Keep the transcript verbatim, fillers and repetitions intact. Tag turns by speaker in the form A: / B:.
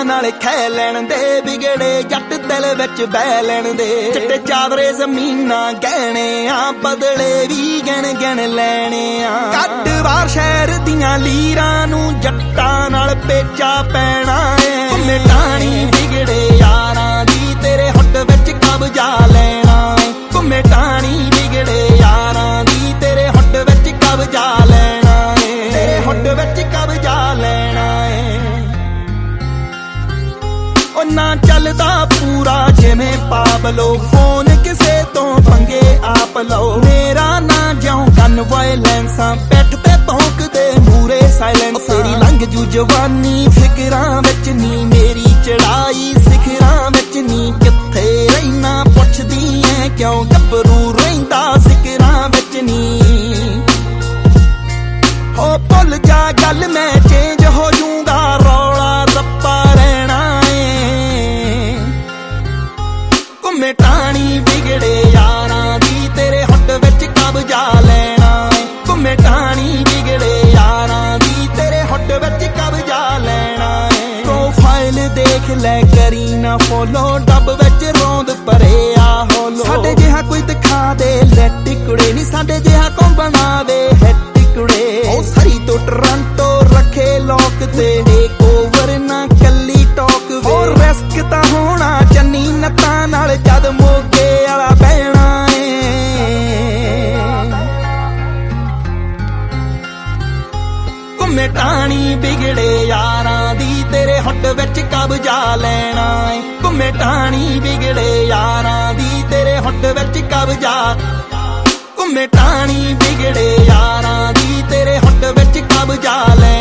A: नाले खै लैण दे बिगड़े जट दिल विच बह लैण दे चिट्टे चादरे जमीना गहने आ बदले भी गिण गिण लैणे आ कट बार शहर दियां लीरां नूं जट्टां नाल पेचा पैणा है घुमे टाणी बिगड़े यारां दी तेरे हुट विच कब्जा लैणा है घुमे टाणी बिगड़े यारां दी तेरे हुट विच कब्जा लैणा है तेरे हुट विच कब्जा लैणा है ओ ना चलदा पूरा जिवें पाबलो फोन किसे तो पंगे आप लो मेरा ना ज्यों गन वायलेंसा बैठ पे भौंक दे मूरे साइलेंस तेरी लंघ जू जवानी फिकरां विच नी मेरी चढ़ाई सिखरां विच नी किथे रहना पुछदी ऐ क्यों गभरू रहिंदा सिखरां विच नी हो भुल जा गल मैं चेंज हो जूंगा रौला रप्पा रहना है घुमे टाणी बिगड़े यारां दी तेरे हुट विच कब्जा लैणा है घुमे टाणी बिगड़े यारां दी तेरे हुट विच कब्जा लैणा है प्रोफाइल देख लै करी ना फॉलो डब विच रौंद परे आ होलो साडे जिहा कोई दिखा दे लैट कुड़े नी साडे जिहा कौन बनावे हिट कुड़े ओ सरी तो टोरंटो रखे लोक ते टेक ओवर ना कल्ली टॉक वे और रिस्क ता होना चन्नी नत्तां नाल जद मोगे वाला बहना घुमे टाणी बिगड़े यारां दी तेरे हुट विच कब्जा लैणा है घुमे टाणी बिगड़े यारां दी तेरे हुट विच कब्जा घुमे टाणी बिगड़े यारां दी तेरे हुट विच कब्जा लैणा